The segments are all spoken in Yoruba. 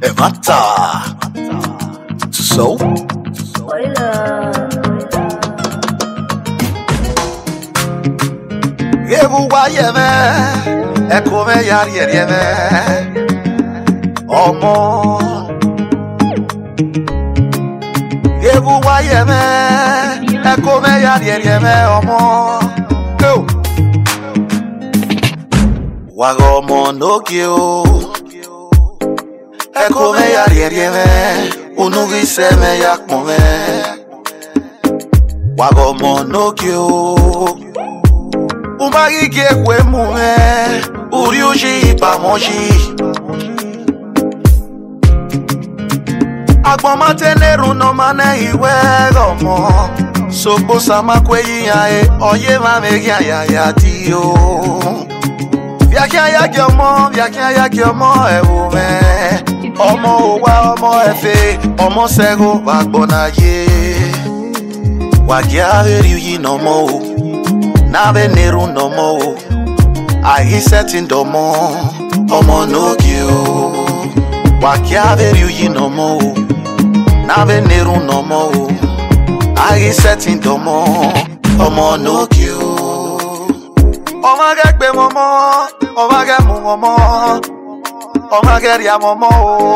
Evata So Ebu wa yeme Ekome yar yeme Omo Ebu wa yeme Ekome yar yeme Omo Go Wagomo no kyo Ekome yar yeme Unugi seme yakmome Wagomo no kyo Umagi kwe mume Uriuji pamoji Agboma teneru no mane iwe gomo Soko sama kwe yae Oye mame ya tiyo Viakia ya kyomo ewume Omo wa omo efe Omo sego wagbona ye Wagia veriuji no mo Nabe neru no mo Ahi setting do mo Omo no kyo Wakia veriuji no mo Nabe neru no mo Ahi setting do mo Omo no kyo Omage kpe momo Omage mu momo Omage ria momo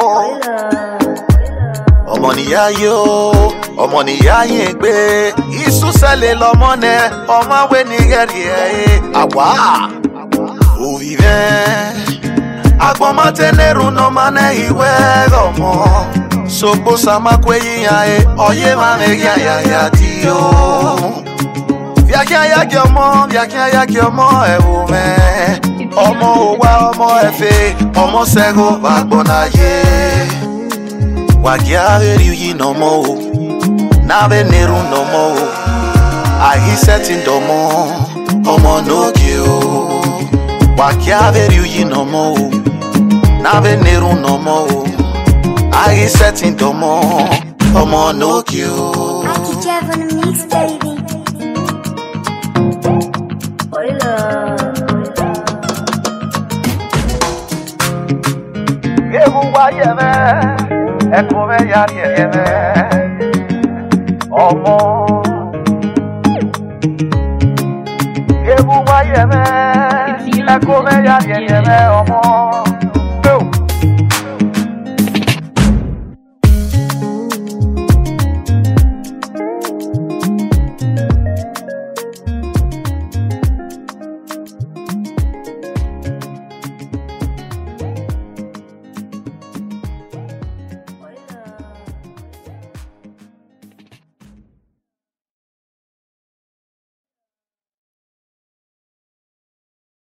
Omoniya yo Omoniya yegbe Isu sele lomone Omawe nigerie Awa Uvive Agboma teneru no mane iwe gomo Soko sama kwe yae Oye mame ya tiyo Viakia ya kyomo ewume Omo wa omo efe Omo sego wagbona ye Wagia veriuji no mo Nabe neru no mo Ahi setting do mo Omo no kyo Wagia veriuji no mo Nabe neru no mo Ahi setting do mo Omo no kyo Aki Jeff on the mix, baby. Ebu wa yeme Ekome yar yeme Omo Ebu wa yeme Ekome yar yeme Omo